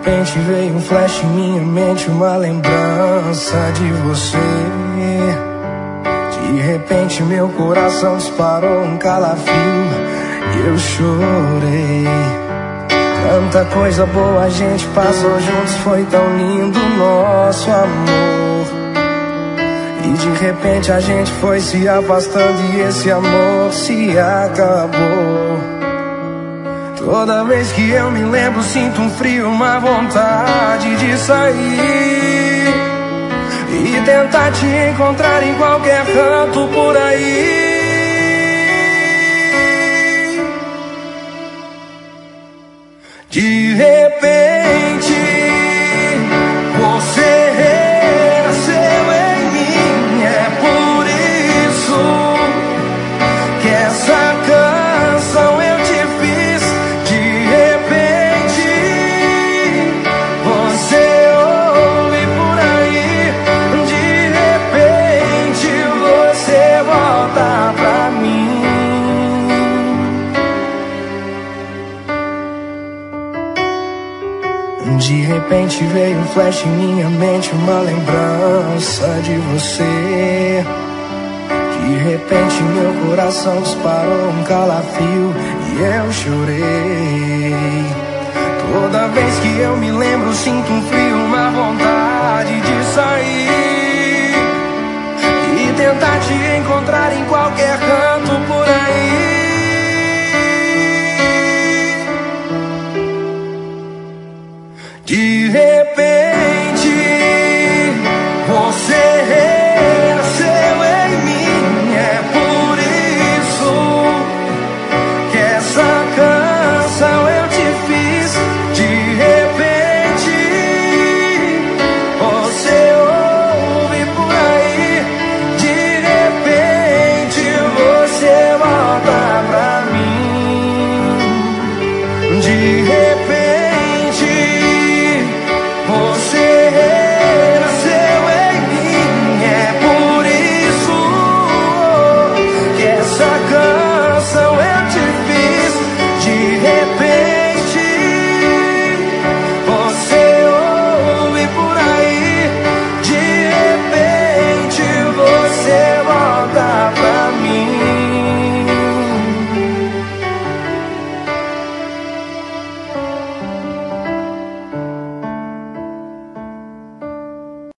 repente veio um flash em minha mente, uma lembrança de você. De repente meu coração disparou um calafrio e eu chorei. Tanta coisa boa a gente passou juntos, foi tão lindo o nosso amor. E de repente a gente foi se afastando e esse amor se acabou. Toda vez que eu me lembro sinto um frio, uma vontade de sair e tentar te encontrar em qualquer canto por aí. De repente, você renasceu em mim. É por isso que essa canção eu te fiz. De repente, você ouve por aí. De repente, você volta pra mim. De repente veio um flash em minha mente, uma lembrança de você. De repente meu coração disparou um calafrio e eu chorei. Toda vez que eu me lembro sinto um frio, uma vontade de sair e tentar te encontrar em qualquer canto